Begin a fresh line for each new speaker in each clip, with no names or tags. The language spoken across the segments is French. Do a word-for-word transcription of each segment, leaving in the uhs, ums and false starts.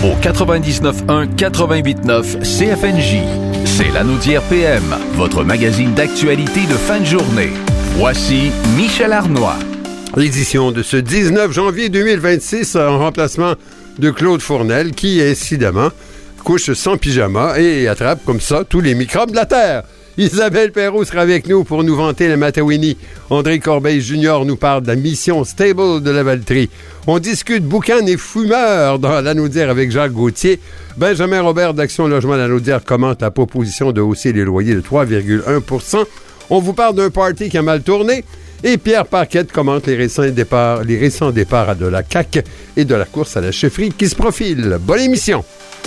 au quatre-vingt-dix-neuf un quatre-vingt-huit neuf C F N J. C'est Lanaudière P M, votre magazine d'actualité de fin de journée. Voici Michel Arnois.
L'édition de ce dix-neuf janvier deux mille vingt-six en remplacement de Claude Fournel qui, incidemment, couche sans pyjama et attrape comme ça tous les microbes de la Terre. Isabelle Perrault sera avec nous pour nous vanter la Matawini. André Corbeil Junior nous parle de la mission Stable de Lavaltrie. On discute boucan et fumeur dans Lanaudière avec Jacques Gauthier. Benjamin Robert d'Action Logement Lanaudière commente la proposition de hausser les loyers de trois virgule un pour cent. On vous parle d'un party qui a mal tourné. Et Pierre Paquette commente les récents départs, les récents départs de la C A Q et de la course à la chefferie qui se profile. Bonne émission!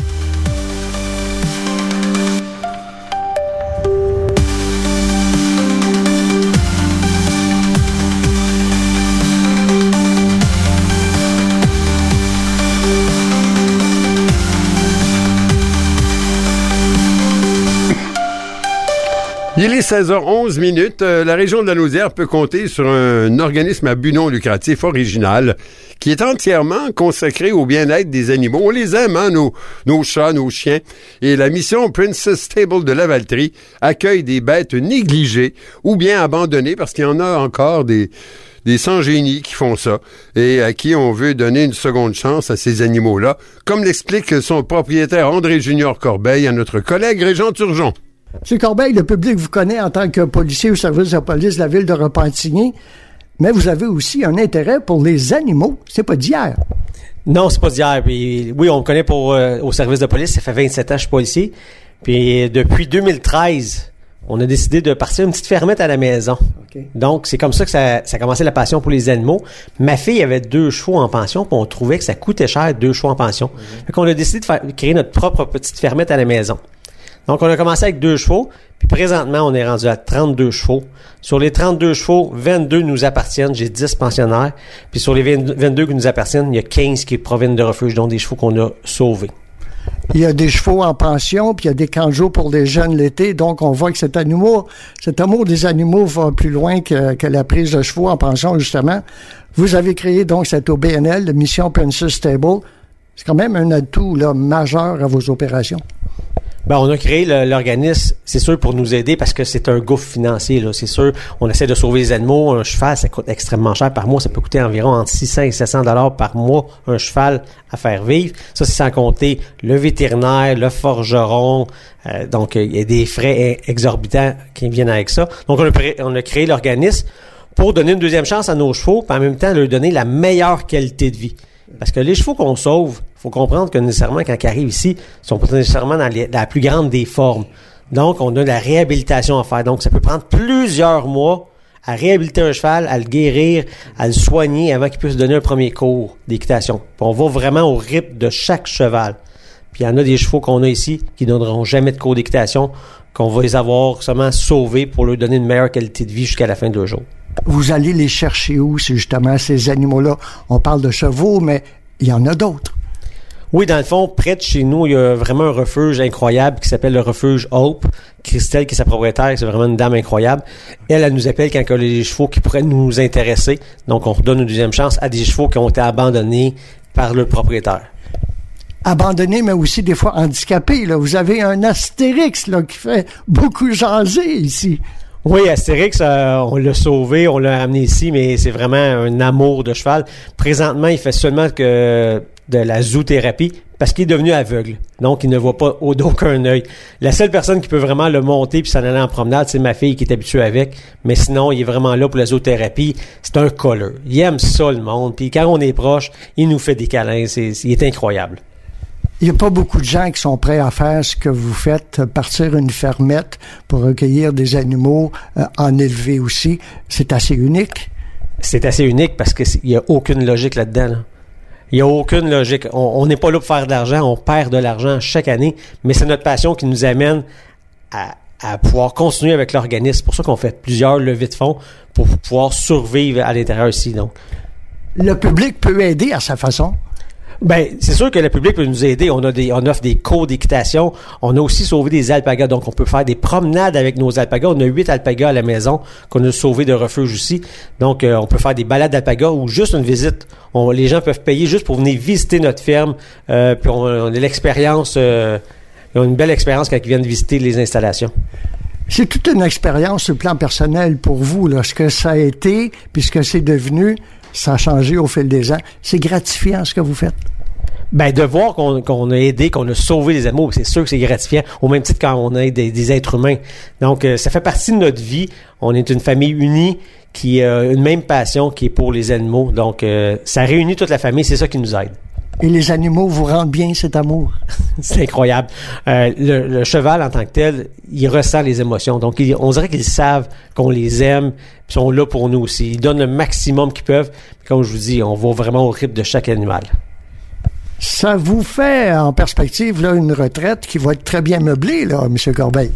Il est seize heures onze minutes. Euh, la région de Lanaudière peut compter sur un organisme à but non lucratif original qui est entièrement consacré au bien-être des animaux. On les aime, hein, nos, nos chats, nos chiens. Et la mission Princess Stable de Lavaltrie accueille des bêtes négligées ou bien abandonnées parce qu'il y en a encore des... des sans-génies qui font ça et à qui on veut donner une seconde chance à ces animaux-là, comme l'explique son propriétaire André Junior Corbeil à notre collègue Régent Turgeon.
M. Corbeil, le public vous connaît en tant que policier au service de police de la ville de Repentigny, mais vous avez aussi un intérêt pour les animaux. C'est pas d'hier.
Non, c'est pas d'hier. Puis, oui, on me connaît pour euh, au service de police. Ça fait vingt-sept ans que je suis policier. Puis depuis deux mille treize, on a décidé de partir une petite fermette à la maison. Okay. Donc, c'est comme ça que ça, ça a commencé la passion pour les animaux. Ma fille avait deux chevaux en pension, puis on trouvait que ça coûtait cher, deux chevaux en pension. Mm-hmm. Fait qu'on a décidé de faire, créer notre propre petite fermette à la maison. Donc, on a commencé avec deux chevaux, puis présentement, on est rendu à trente-deux chevaux. Sur les trente-deux chevaux, vingt-deux nous appartiennent. J'ai dix pensionnaires. Puis sur les vingt-deux qui nous appartiennent, il y a quinze qui proviennent de refuge, dont des chevaux qu'on a sauvés.
Il y a des chevaux en pension, puis il y a des camps de jour pour les jeunes l'été. Donc, on voit que cet amour, cet amour des animaux va plus loin que, que la prise de chevaux en pension, justement. Vous avez créé donc cette O B N L, la Mission Princess Stable. C'est quand même un atout là, majeur à vos opérations.
Ben, on a créé le, l'organisme, c'est sûr, pour nous aider parce que c'est un gouffre financier, là. C'est sûr, on essaie de sauver les animaux. Un cheval, ça coûte extrêmement cher par mois. Ça peut coûter environ entre six cents et sept cents dollars par mois, un cheval à faire vivre. Ça, c'est sans compter le vétérinaire, le forgeron. Euh, donc, il y a des frais exorbitants qui viennent avec ça. Donc, on a, on a créé l'organisme pour donner une deuxième chance à nos chevaux, puis en même temps, leur donner la meilleure qualité de vie. Parce que les chevaux qu'on sauve, il faut comprendre que nécessairement, quand ils arrivent ici, ils sont pas nécessairement dans, les, dans la plus grande des formes. Donc, on a de la réhabilitation à faire. Donc, ça peut prendre plusieurs mois à réhabiliter un cheval, à le guérir, à le soigner avant qu'il puisse donner un premier cours d'équitation. Puis on va vraiment au rythme de chaque cheval. Puis il y en a des chevaux qu'on a ici qui ne donneront jamais de cours d'équitation, qu'on va les avoir seulement sauvés pour leur donner une meilleure qualité de vie jusqu'à la fin de leur jour.
Vous allez les chercher où, c'est justement ces animaux-là? On parle de chevaux, mais il y en a d'autres.
Oui, dans le fond, près de chez nous, il y a vraiment un refuge incroyable qui s'appelle le refuge Hope. Christelle, qui est sa propriétaire, c'est vraiment une dame incroyable. Elle, elle nous appelle quand il y a des chevaux qui pourraient nous intéresser. Donc, on redonne une deuxième chance à des chevaux qui ont été abandonnés par le propriétaire.
Abandonnés, mais aussi des fois handicapés, là. Vous avez un Astérix, là, qui fait beaucoup jaser ici.
Oui, Astérix, euh, on l'a sauvé, on l'a amené ici, mais c'est vraiment un amour de cheval. Présentement, il fait seulement que de la zoothérapie parce qu'il est devenu aveugle. Donc, il ne voit pas d'aucun œil. La seule personne qui peut vraiment le monter puis s'en aller en promenade, c'est ma fille qui est habituée avec. Mais sinon, il est vraiment là pour la zoothérapie. C'est un colleur. Il aime ça, le monde. Puis quand on est proche, il nous fait des câlins. C'est, il est incroyable.
Il n'y a pas beaucoup de gens qui sont prêts à faire ce que vous faites, partir une fermette pour recueillir des animaux, euh, en élever aussi. C'est assez unique.
C'est assez unique parce qu'il n'y a aucune logique là-dedans. Là. Il n'y a aucune logique. On n'est pas là pour faire de l'argent, on perd de l'argent chaque année, mais c'est notre passion qui nous amène à, à pouvoir continuer avec l'organisme. C'est pour ça qu'on fait plusieurs levées de fonds pour pouvoir survivre à l'intérieur ici. Donc.
Le public peut aider à sa façon.
Ben, c'est sûr que le public peut nous aider. On a des, on offre des cours d'équitation. On a aussi sauvé des alpagas. Donc, on peut faire des promenades avec nos alpagas. On a huit alpagas à la maison qu'on a sauvés de refuge ici. Donc, euh, on peut faire des balades d'alpagas ou juste une visite. On, les gens peuvent payer juste pour venir visiter notre ferme. Euh, puis on, on a l'expérience, euh, ils ont une belle expérience quand ils viennent visiter les installations.
C'est toute une expérience sur le plan personnel pour vous, là, ce que ça a été, puis ce que c'est devenu. Ça a changé au fil des ans. C'est gratifiant ce que vous faites.
Ben, de voir qu'on, qu'on a aidé, qu'on a sauvé les animaux, c'est sûr que c'est gratifiant, au même titre quand on aide des, des êtres humains. Donc, euh, ça fait partie de notre vie. On est une famille unie qui a une même passion qui est pour les animaux. Donc, euh, ça réunit toute la famille, c'est ça qui nous aide.
Et les animaux vous rendent bien cet amour?
C'est incroyable. Euh, le, le cheval, en tant que tel, il ressent les émotions. Donc, il, on dirait qu'ils savent qu'on les aime, puis sont là pour nous aussi. Ils donnent le maximum qu'ils peuvent. Puis, comme je vous dis, on va vraiment au rythme de chaque animal.
Ça vous fait, en perspective, là, une retraite qui va être très bien meublée, là, M. Corbeil.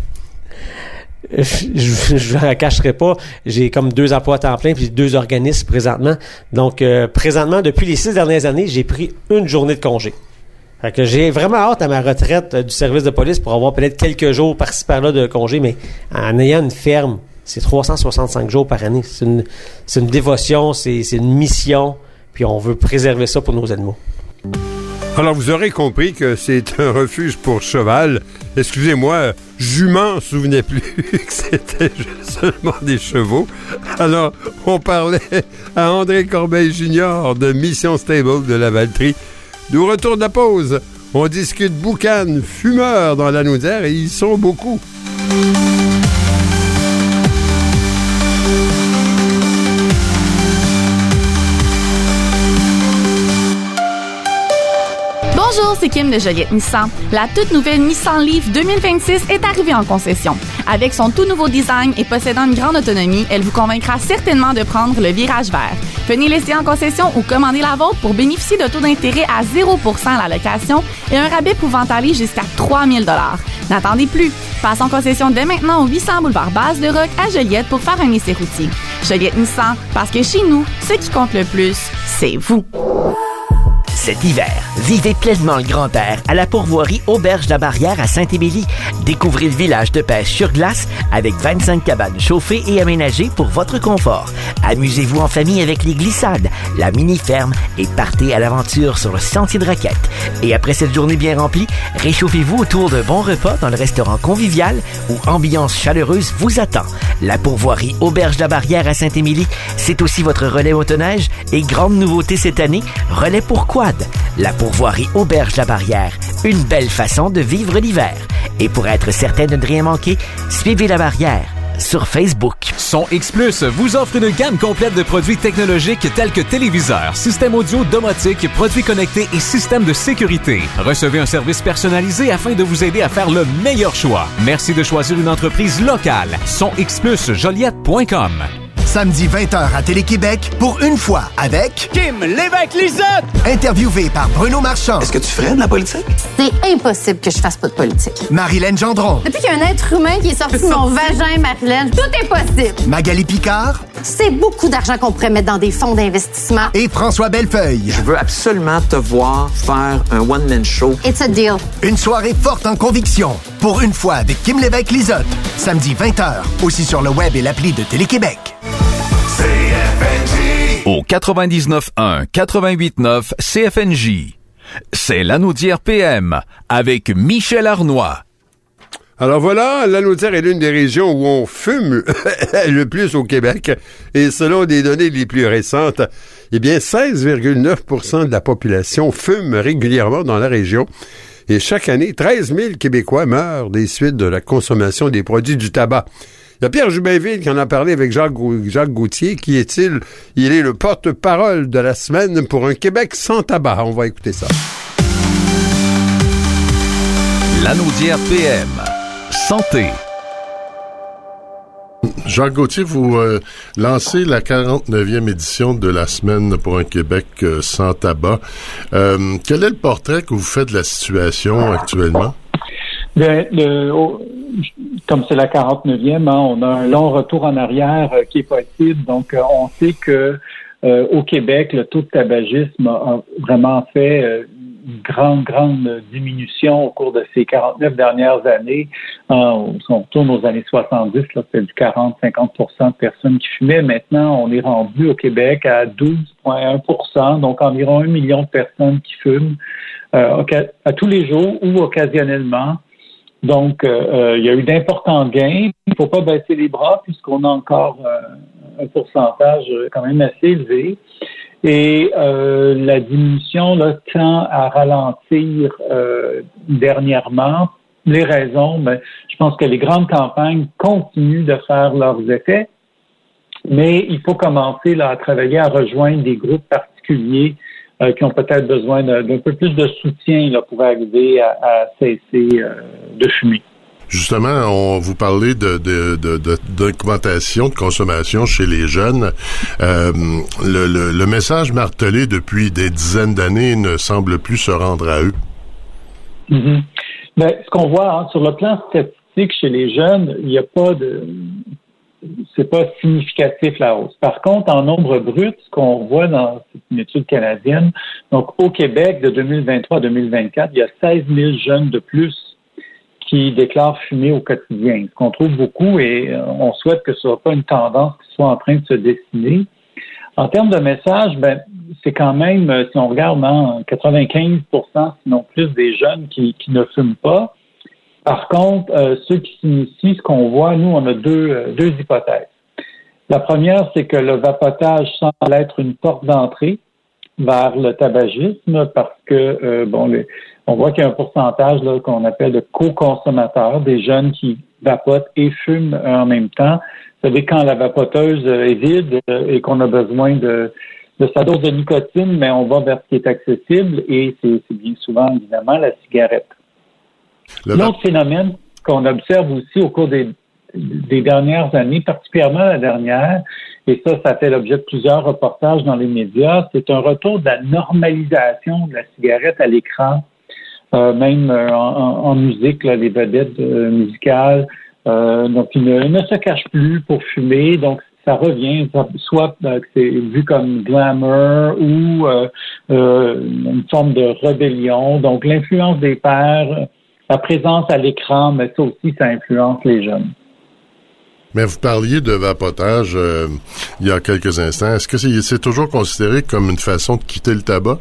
Je ne la cacherai pas. J'ai comme deux emplois à temps plein puis deux organismes présentement. Donc, euh, présentement, depuis les six dernières années, j'ai pris une journée de congé. Fait que j'ai vraiment hâte à ma retraite euh, du service de police pour avoir peut-être quelques jours par-ci par-là de congé, mais en ayant une ferme, c'est trois cent soixante-cinq jours par année. C'est une, c'est une dévotion, c'est, c'est une mission, puis on veut préserver ça pour nos animaux.
Alors, vous aurez compris que c'est un refuge pour cheval. Excusez-moi, je m'en souvenais plus que c'était seulement des chevaux. Alors, on parlait à André Corbeil junior de Mission Stable de la Valtrie. Nous retourne de la pause. On discute boucan, fumeurs dans la Naudière et ils sont beaucoup.
Bonjour, c'est Kim de Joliette Nissan. La toute nouvelle Nissan Leaf deux mille vingt-six est arrivée en concession. Avec son tout nouveau design et possédant une grande autonomie, elle vous convaincra certainement de prendre le virage vert. Venez l'essayer en concession ou commandez la vôtre pour bénéficier de taux d'intérêt à zéro pour cent à la location et un rabais pouvant aller jusqu'à trois mille dollars. N'attendez plus. Passe en concession dès maintenant au huit cents boulevard Base-de-Roc à Joliette pour faire un essai routier. Joliette Nissan, parce que chez nous, ce qui compte le plus, c'est vous.
Cet hiver, vivez pleinement le grand air à la pourvoirie Auberge de la Barrière à Saint-Émilie. Découvrez le village de pêche sur glace avec vingt-cinq cabanes chauffées et aménagées pour votre confort. Amusez-vous en famille avec les glissades, la mini-ferme et partez à l'aventure sur le sentier de raquettes. Et après cette journée bien remplie, réchauffez-vous autour d'un bon repas dans le restaurant convivial où ambiance chaleureuse vous attend. La pourvoirie Auberge de la Barrière à Saint-Émilie, c'est aussi votre relais motoneige et grande nouveauté cette année, relais pour quad. La pourvoirie Auberge de la Barrière, une belle façon de vivre l'hiver. Et pour être certain de ne rien manquer, suivez La Barrière sur Facebook.
Son X Plus vous offre une gamme complète de produits technologiques tels que téléviseurs, systèmes audio, domotique, produits connectés et systèmes de sécurité. Recevez un service personnalisé afin de vous aider à faire le meilleur choix. Merci de choisir une entreprise locale. Son X Plus Joliette point com.
Samedi vingt heures à Télé-Québec, pour une fois avec
Kim Lévesque-Lizotte,
interviewé par Bruno Marchand.
Est-ce que tu ferais de la politique?
C'est impossible que je fasse pas de politique.
Marilyn Gendron.
Depuis qu'il y a un être humain qui est sorti de mon vagin, Marilyn, tout est possible.
Magali Picard.
C'est beaucoup d'argent qu'on pourrait mettre dans des fonds d'investissement.
Et François Bellefeuille.
Je veux absolument te voir faire un one-man show.
It's a deal.
Une soirée forte en conviction. Pour une fois avec Kim Lévesque-Lizotte. Samedi vingt heures, aussi sur le web et l'appli de Télé-Québec.
C F N J au quatre-vingt-dix-neuf un, quatre-vingt-huit neuf C F N J. C'est La Naudière P M avec Michel Arnois.
Alors voilà, la Naudière est l'une des régions où on fume le plus au Québec. Et selon des données les plus récentes, eh bien, seize virgule neuf pour cent de la population fume régulièrement dans la région. Et chaque année, treize mille Québécois meurent des suites de la consommation des produits du tabac. Il y a Pierre Jubainville qui en a parlé avec Jacques, Jacques Gauthier. Qui est-il? Il est le porte-parole de la semaine pour un Québec sans tabac. On va écouter ça.
La Naudière P M. Santé.
Jacques Gauthier, vous euh, lancez la quarante-neuvième édition de la Semaine pour un Québec euh, sans tabac. Euh, quel est le portrait que vous faites de la situation actuellement?
Le, le, oh, comme c'est la quarante-neuvième, hein, on a un long retour en arrière euh, qui est possible. Donc, euh, on sait que euh, au Québec, le taux de tabagisme a, a vraiment fait euh, une grande, grande diminution au cours de ces quarante-neuf dernières années. Euh, si on retourne aux années soixante-dix, là, c'était du quarante à cinquante pour cent de personnes qui fumaient. Maintenant, on est rendu au Québec à douze virgule un pour cent, donc environ un million de personnes qui fument euh, à tous les jours ou occasionnellement. Donc, euh, il y a eu d'importants gains. Il ne faut pas baisser les bras puisqu'on a encore euh, un pourcentage quand même assez élevé. Et euh, la diminution là, tend à ralentir euh, dernièrement. Les raisons, ben, je pense que les grandes campagnes continuent de faire leurs effets, mais il faut commencer là, à travailler à rejoindre des groupes particuliers euh, qui ont peut-être besoin d'un, d'un peu plus de soutien là, pour arriver à, à cesser euh, de fumer.
Justement, on vous parlait de, de, de, de, d'augmentation de consommation chez les jeunes. Euh, le, le, le message martelé depuis des dizaines d'années ne semble plus se rendre à eux.
Mm-hmm. Ben, ce qu'on voit hein, sur le plan statistique chez les jeunes, il n'y a pas de, c'est pas significatif la hausse. Par contre, en nombre brut, ce qu'on voit dans une étude canadienne, donc au Québec de deux mille vingt-trois à deux mille vingt-quatre, il y a seize mille jeunes de plus qui déclarent fumer au quotidien, ce qu'on trouve beaucoup et euh, on souhaite que ce soit pas une tendance qui soit en train de se dessiner. En termes de message, ben c'est quand même, si on regarde, hein, quatre-vingt-quinze pour cent sinon plus des jeunes qui, qui ne fument pas. Par contre, euh, ceux qui s'initient, ce qu'on voit, nous, on a deux, euh, deux hypothèses. La première, c'est que le vapotage semble être une porte d'entrée vers le tabagisme parce que, euh, bon, les, on voit qu'il y a un pourcentage là, qu'on appelle de co-consommateurs, des jeunes qui vapotent et fument en même temps. Vous savez, quand la vapoteuse est vide et qu'on a besoin de, de sa dose de nicotine, mais on va vers ce qui est accessible et c'est, c'est bien souvent, évidemment, la cigarette. Le L'autre va- phénomène qu'on observe aussi au cours des, des dernières années, particulièrement la dernière, et ça, ça fait l'objet de plusieurs reportages dans les médias, c'est un retour de la normalisation de la cigarette à l'écran, euh, même euh, en, en musique, là, les vedettes euh, musicales. Euh, donc, ils ne, ils ne se cachent plus pour fumer. Donc, ça revient, soit euh, que c'est vu comme glamour ou euh, euh, une forme de rébellion. Donc, l'influence des pairs, la présence à l'écran, mais ça aussi, ça influence les jeunes.
Mais vous parliez de vapotage euh, il y a quelques instants. Est-ce que c'est, c'est toujours considéré comme une façon de quitter le tabac?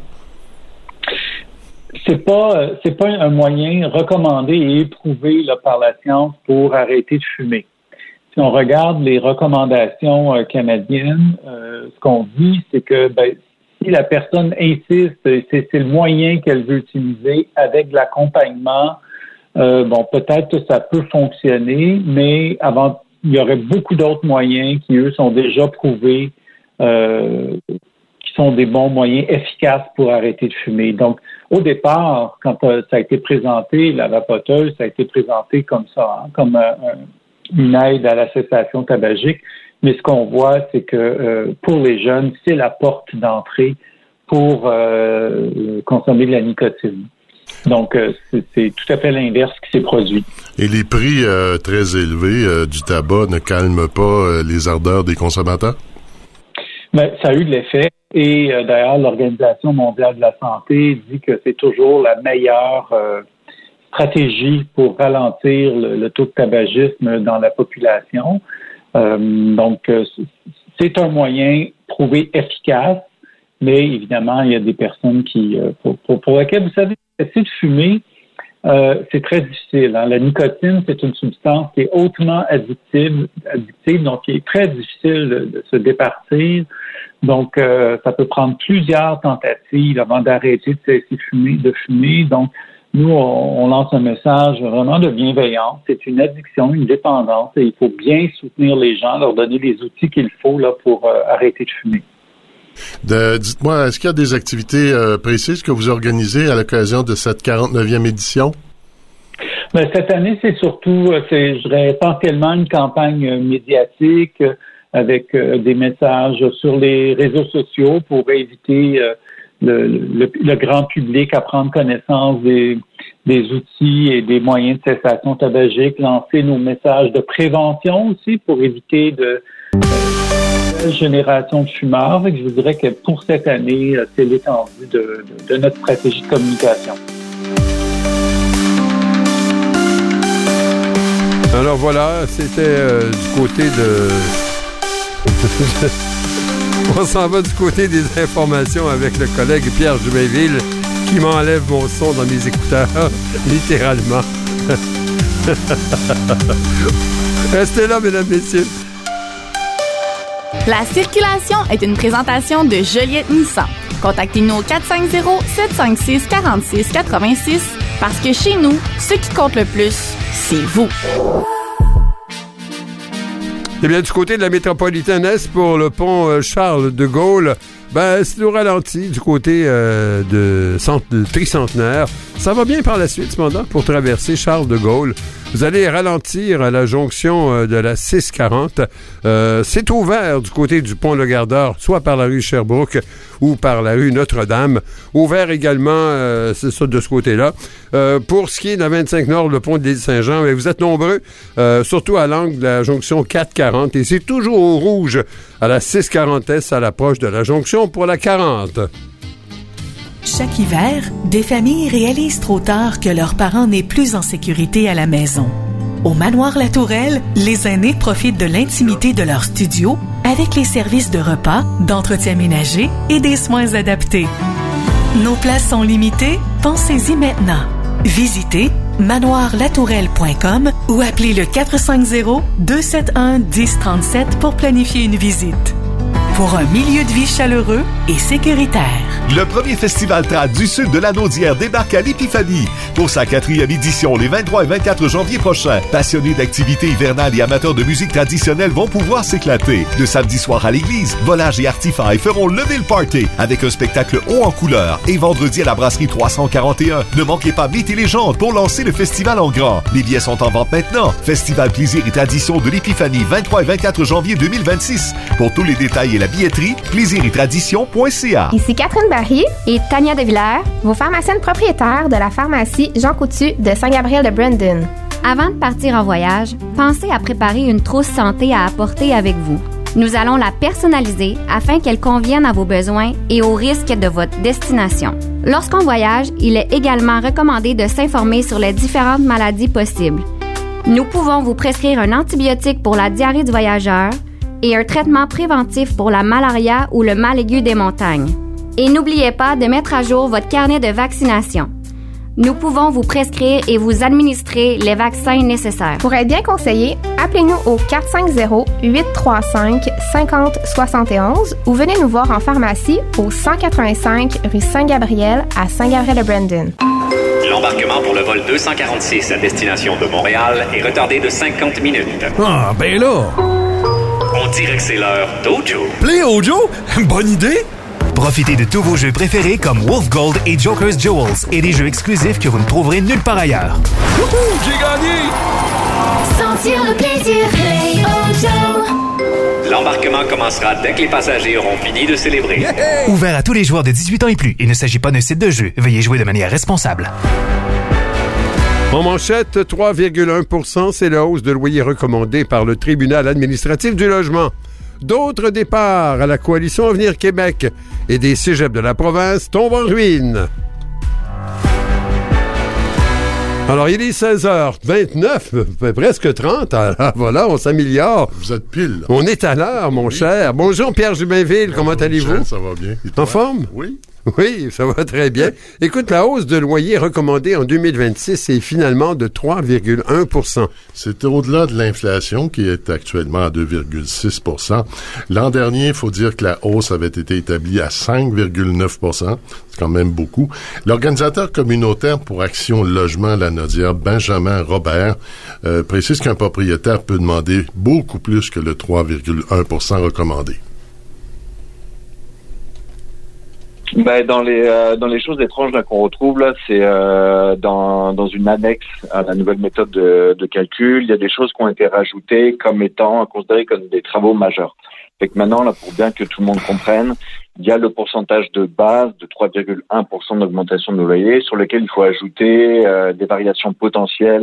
C'est pas, c'est pas un moyen recommandé et éprouvé là, par la science pour arrêter de fumer. Si on regarde les recommandations euh, canadiennes, euh, ce qu'on dit, c'est que ben, si la personne insiste, c'est, c'est le moyen qu'elle veut utiliser avec de l'accompagnement, euh, bon, peut-être que ça peut fonctionner, mais avant, il y aurait beaucoup d'autres moyens qui, eux, sont déjà prouvés, euh, qui sont des bons moyens efficaces pour arrêter de fumer. Donc, au départ, quand euh, ça a été présenté, la vapoteuse, ça a été présenté comme ça, hein, comme un, une aide à la cessation tabagique. Mais ce qu'on voit, c'est que euh, pour les jeunes, c'est la porte d'entrée pour euh, consommer de la nicotine. Donc, euh, c'est, c'est tout à fait l'inverse qui s'est produit.
Et les prix euh, très élevés euh, du tabac ne calment pas euh, les ardeurs des consommateurs?
Ben, ça a eu de l'effet. Et euh, d'ailleurs, l'Organisation mondiale de la santé dit que c'est toujours la meilleure euh, stratégie pour ralentir le, le taux de tabagisme dans la population. Euh, donc, euh, c'est un moyen prouvé efficace, mais évidemment, il y a des personnes qui, euh, pour, pour, pour lesquelles, vous savez, essayer de fumer, euh, c'est très difficile. Hein. La nicotine, c'est une substance qui est hautement addictive, addictive donc qui est très difficile de, de se départir. Donc, euh, ça peut prendre plusieurs tentatives avant d'arrêter de cesser de fumer, de fumer. Donc, nous, on, on lance un message vraiment de bienveillance. C'est une addiction, une dépendance, et il faut bien soutenir les gens, leur donner les outils qu'il faut là pour euh, arrêter de fumer. De,
dites-moi, est-ce qu'il y a des activités euh, précises que vous organisez à l'occasion de cette quarante-neuvième édition?
Ben, cette année, c'est surtout, c'est, je dirais, essentiellement une campagne médiatique euh, avec euh, des messages sur les réseaux sociaux pour éviter euh, le, le, le grand public à prendre connaissance des, des outils et des moyens de cessation tabagique, lancer nos messages de prévention aussi pour éviter de... Euh, nouvelle génération de fumeurs. Fait que je vous dirais que pour cette année, c'est l'étendue de, de, de notre stratégie de communication.
Alors voilà, c'était euh, du côté de... On s'en va du côté des informations avec le collègue Pierre Jubainville qui m'enlève mon son dans mes écouteurs, littéralement. Restez là, mesdames, messieurs.
La circulation est une présentation de Joliette Nissan. Contactez-nous au quatre cinq zéro, sept cinq six, quatre six huit six parce que chez nous, ce qui compte le plus, c'est vous.
Eh bien, du côté de la métropolitaine Est, pour le pont Charles de Gaulle, ben, c'est au ralenti du côté euh, de, centre, de Tricentenaire. Ça va bien par la suite, cependant, pour traverser Charles de Gaulle. Vous allez ralentir à la jonction euh, de la six quarante. Euh, c'est ouvert du côté du pont Le Gardeur, soit par la rue Sherbrooke ou par la rue Notre-Dame. Ouvert également, euh, c'est ça, de ce côté-là. Euh, pour ce qui est de la vingt-cinq Nord, le pont de l'île Saint-Jean, ben, vous êtes nombreux, euh, surtout à l'angle de la jonction quatre quarante. Et c'est toujours au rouge à la six quarante Est à l'approche de la jonction pour la quarante.
Chaque hiver, des familles réalisent trop tard que leurs parents n'est plus en sécurité à la maison. Au Manoir La Tourelle, les aînés profitent de l'intimité de leur studio avec les services de repas, d'entretien ménager et des soins adaptés. Nos places sont limitées, pensez-y maintenant. Visitez manoir la tourelle point com ou appelez le quatre cinq zéro, deux sept un, un zéro trois sept pour planifier une visite. Pour un milieu de vie chaleureux et sécuritaire.
Le premier festival trad du sud de la Naudière débarque à l'Épiphanie pour sa quatrième édition les vingt-trois et vingt-quatre janvier prochains. Passionnés d'activités hivernales et amateurs de musique traditionnelle vont pouvoir s'éclater. Le samedi soir à l'église, Volage et Artify feront lever le party avec un spectacle haut en couleur. Et vendredi à la brasserie trois cent quarante et un, ne manquez pas Mythes et légendes pour lancer le festival en grand. Les billets sont en vente maintenant. Festival Plaisir et Tradition de l'Épiphanie, vingt-trois et vingt-quatre janvier deux mille vingt-six. Pour tous les détails et la billetterie, plaisir et tradition point c a.
Ici Catherine Barry et Tania Devillers, vos pharmaciennes propriétaires de la pharmacie Jean Coutu de Saint-Gabriel de Brandon.
Avant de partir en voyage, pensez à préparer une trousse santé à apporter avec vous. Nous allons la personnaliser afin qu'elle convienne à vos besoins et aux risques de votre destination. Lorsqu'on voyage, il est également recommandé de s'informer sur les différentes maladies possibles. Nous pouvons vous prescrire un antibiotique pour la diarrhée du voyageur et un traitement préventif pour la malaria ou le mal aigu des montagnes. Et n'oubliez pas de mettre à jour votre carnet de vaccination. Nous pouvons vous prescrire et vous administrer les vaccins nécessaires.
Pour être bien conseillé, appelez-nous au quatre cinq zéro, huit trois cinq, cinq zéro sept un ou venez nous voir en pharmacie au cent quatre-vingt-cinq rue Saint-Gabriel à Saint-Gabriel-de-Brandon.
L'embarquement pour le vol deux cent quarante-six à destination de Montréal est retardé de cinquante minutes.
Ah, ben là!
On dirait que c'est l'heure d'Ojo.
Play Ojo? Bonne idée!
Profitez de tous vos jeux préférés comme Wolf Gold et Joker's Jewels et des jeux exclusifs que vous ne trouverez nulle part ailleurs.
Wouhou! J'ai gagné!
Sentir le plaisir, Play Ojo.
L'embarquement commencera dès que les passagers auront fini de célébrer.
Yeah! Ouvert à tous les joueurs de dix-huit ans et plus. Il ne s'agit pas d'un site de jeu. Veuillez jouer de manière responsable.
En manchette, trois virgule un pour cent, c'est la hausse de loyer recommandée par le tribunal administratif du logement. D'autres départs à la coalition Avenir Québec et des cégeps de la province tombent en ruine. Alors, il est seize heures vingt-neuf, presque trente. Alors, voilà, on s'améliore.
Vous êtes pile. Là.
On est à l'heure, mon oui. cher. Bonjour, Pierre Jubainville. Bonjour, comment allez-vous?
Michel, ça va bien.
En forme?
Oui.
Oui, ça va très bien. Écoute, la hausse de loyer recommandée en deux mille vingt-six est finalement de trois virgule un pour cent.
C'est au-delà de l'inflation qui est actuellement à deux virgule six pour cent. L'an dernier, il faut dire que la hausse avait été établie à cinq virgule neuf pour cent. C'est quand même beaucoup. L'organisateur communautaire pour Action Logement La Naudière, Benjamin Robert, euh, précise qu'un propriétaire peut demander beaucoup plus que le trois virgule un pour cent recommandé.
Ben, dans les euh, dans les choses étranges là, qu'on retrouve là, c'est euh, dans dans une annexe à la nouvelle méthode de, de calcul, il y a des choses qui ont été rajoutées comme étant considérées comme des travaux majeurs. Fait que maintenant là, pour bien que tout le monde comprenne, il y a le pourcentage de base de trois virgule un pour cent d'augmentation de loyer sur lequel il faut ajouter euh, des variations potentielles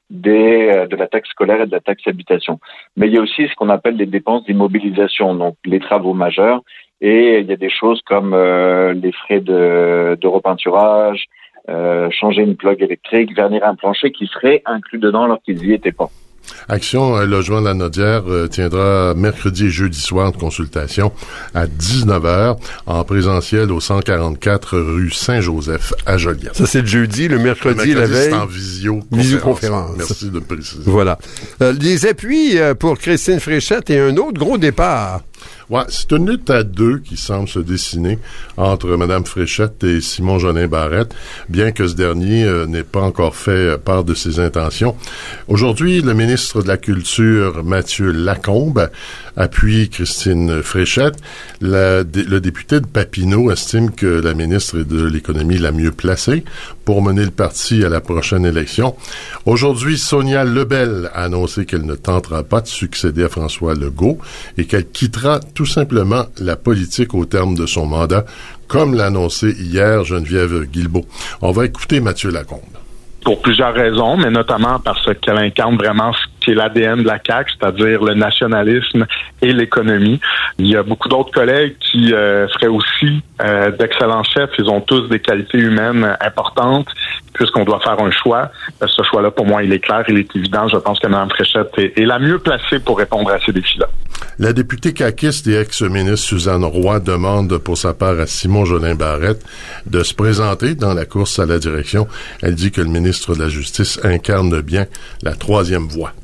des, euh, de la taxe scolaire et de la taxe habitation. Mais il y a aussi ce qu'on appelle les dépenses d'immobilisation, donc les travaux majeurs. Et il y a des choses comme euh, les frais de, de repeinturage, euh, changer une plug électrique, vernir un plancher qui seraient inclus dedans alors qu'ils y étaient pas.
Action euh, Logement de la Naudière euh, tiendra mercredi et jeudi soir de consultation à dix-neuf heures en présentiel au cent quarante-quatre rue Saint-Joseph à Joliette.
Ça, c'est le jeudi. Le mercredi,
le mercredi
la veille.
c'est en visio
visioconférence.
Merci de me préciser.
Voilà. Euh, les appuis euh, pour Christine Fréchette et un autre gros départ.
Ouais, c'est une lutte à deux qui semble se dessiner entre Mme Fréchette et Simon Jolin Barrette, bien que ce dernier euh, n'ait pas encore fait part de ses intentions. Aujourd'hui, le ministre de la Culture, Mathieu Lacombe, appuie Christine Fréchette. La, le député de Papineau estime que la ministre est de l'Économie la mieux placée pour mener le parti à la prochaine élection. Aujourd'hui, Sonia Lebel a annoncé qu'elle ne tentera pas de succéder à François Legault et qu'elle quittera tout simplement la politique au terme de son mandat, comme l'a annoncé hier Geneviève Guilbeault. On va écouter Mathieu Lacombe.
Pour plusieurs raisons, mais notamment parce qu'elle incarne vraiment ce qui est l'A D N de la C A Q, c'est-à-dire le nationalisme et l'économie. Il y a beaucoup d'autres collègues qui euh, seraient aussi euh, d'excellents chefs. Ils ont tous des qualités humaines importantes. Puisqu'on doit faire un choix, ce choix-là, pour moi, il est clair, il est évident. Je pense que Mme Fréchette est, est la mieux placée pour répondre à ces défis-là.
La députée caquiste et ex-ministre Suzanne Roy demande pour sa part à Simon Jolin Barrette de se présenter dans la course à la direction. Elle dit que le ministre de la Justice incarne bien la troisième voie.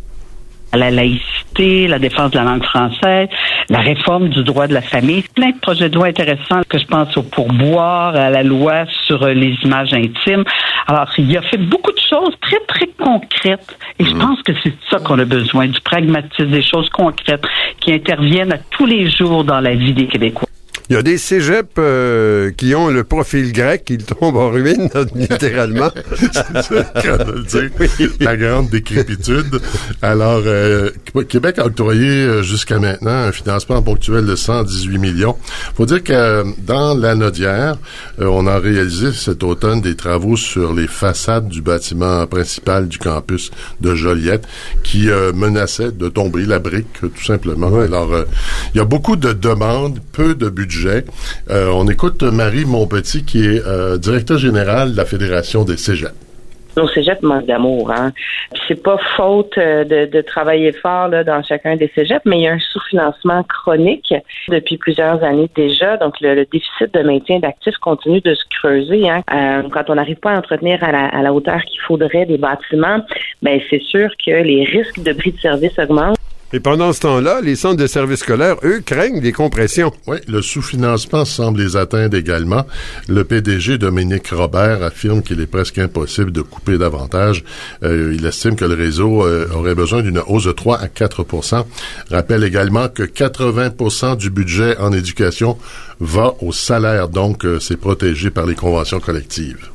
La laïcité, la défense de la langue française, la réforme du droit de la famille, plein de projets de loi intéressants que je pense au pourboire, à la loi sur les images intimes. Alors, il a fait beaucoup de choses très, très concrètes et je pense que c'est ça qu'on a besoin, du pragmatisme, des choses concrètes qui interviennent à tous les jours dans la vie des Québécois.
Il y a des cégeps euh, qui ont le profil grec, qui tombent en ruine, littéralement.
C'est ça qu'on veut dire. Oui. La grande décrépitude. Alors, euh, Québec a octroyé euh, jusqu'à maintenant un financement ponctuel de cent dix-huit millions. Faut dire que euh, dans la Naudière, euh, on a réalisé cet automne des travaux sur les façades du bâtiment principal du campus de Joliette qui euh, menaçaient de tomber, la brique, tout simplement. Ouais. Alors, euh, il y a beaucoup de demandes, peu de budget. Euh, on écoute Marie Monpetit, qui est euh, directeur général de la Fédération des cégeps.
Nos cégeps manquent d'amour, hein. C'est pas faute de, de travailler fort là, dans chacun des cégeps, mais il y a un sous-financement chronique depuis plusieurs années déjà. Donc, le, le déficit de maintien d'actifs continue de se creuser. Hein. Euh, quand on n'arrive pas à entretenir à la, à la hauteur qu'il faudrait des bâtiments, ben c'est sûr que les risques de bris de service augmentent.
Et pendant ce temps-là, les centres de services scolaires, eux, craignent des compressions.
Oui, le sous-financement semble les atteindre également. Le P D G Dominique Robert affirme qu'il est presque impossible de couper davantage. Euh, il estime que le réseau euh, aurait besoin d'une hausse de trois à quatre pour cent. Rappelle également que quatre-vingts pour cent du budget en éducation va au salaire, donc euh, c'est protégé par les conventions collectives.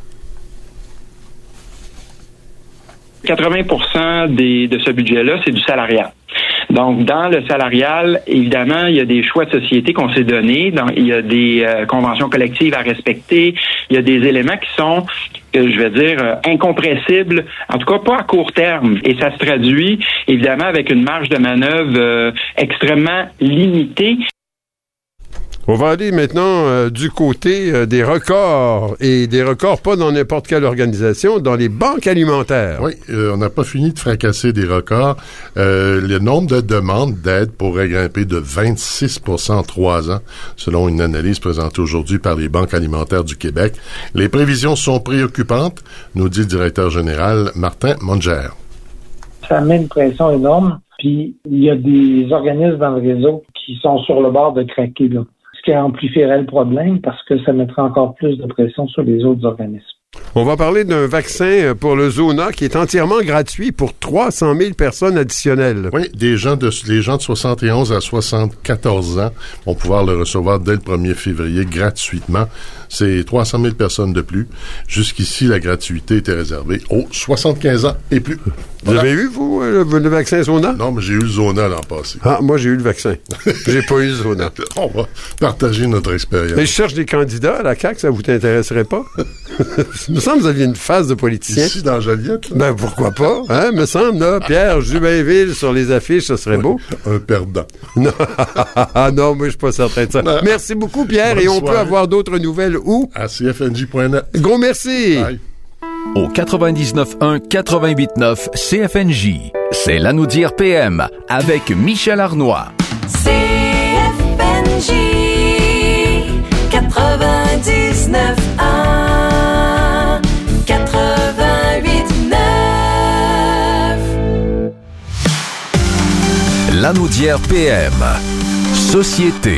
quatre-vingts pour cent des, de ce budget-là, c'est du salarial. Donc, dans le salarial, évidemment, il y a des choix de société qu'on s'est donnés. Donc, il y a des euh, conventions collectives à respecter. Il y a des éléments qui sont, euh, je vais dire, euh, incompressibles, en tout cas pas à court terme. Et ça se traduit, évidemment, avec une marge de manœuvre euh, extrêmement limitée.
On va aller maintenant euh, du côté euh, des records, et des records pas dans n'importe quelle organisation, dans les banques alimentaires.
Oui, euh, on n'a pas fini de fracasser des records. Euh, le nombre de demandes d'aide pourrait grimper de vingt-six pour cent en trois ans, selon une analyse présentée aujourd'hui par les banques alimentaires du Québec. Les prévisions sont préoccupantes, nous dit le directeur général Martin Monger.
Ça met une pression énorme, puis il y a des organismes dans le réseau qui sont sur le bord de craquer, là. Ce qui amplifierait le problème parce que ça mettrait encore plus de pression sur les autres organismes.
On va parler d'un vaccin pour le Zona qui est entièrement gratuit pour trois cent mille personnes additionnelles.
Oui, des gens de, les gens de soixante et onze à soixante-quatorze ans vont pouvoir le recevoir dès le premier février gratuitement. C'est trois cent mille personnes de plus. Jusqu'ici, la gratuité était réservée aux soixante-quinze ans et plus.
Voilà. Vous avez eu, vous, le, le vaccin Zona?
Non, mais j'ai eu le Zona l'an passé.
Ah, moi, j'ai eu le vaccin. J'ai pas eu le Zona.
On va partager notre expérience.
Mais je cherche des candidats à la C A Q, ça vous t'intéresserait pas? Il me semble que vous aviez une phase de politicien.
Ici, dans Joliette. Là.
Ben, pourquoi pas, hein, me semble, là. Pierre Jubainville sur les affiches, ça serait beau.
Un perdant.
Non, non, moi, je suis pas certain de ça. Non. Merci beaucoup, Pierre, Bonne et on soirée. Peut avoir d'autres nouvelles où?
À c f n j point net.
Gros merci.
Bye.
Au quatre-vingt-dix-neuf un quatre-vingt-huit neuf C F N J, c'est l'Anaudière P M avec Michel Arnois.
C F N J quatre-vingt-dix-neuf un quatre-vingt-huit neuf.
L'Anaudière P M. Société.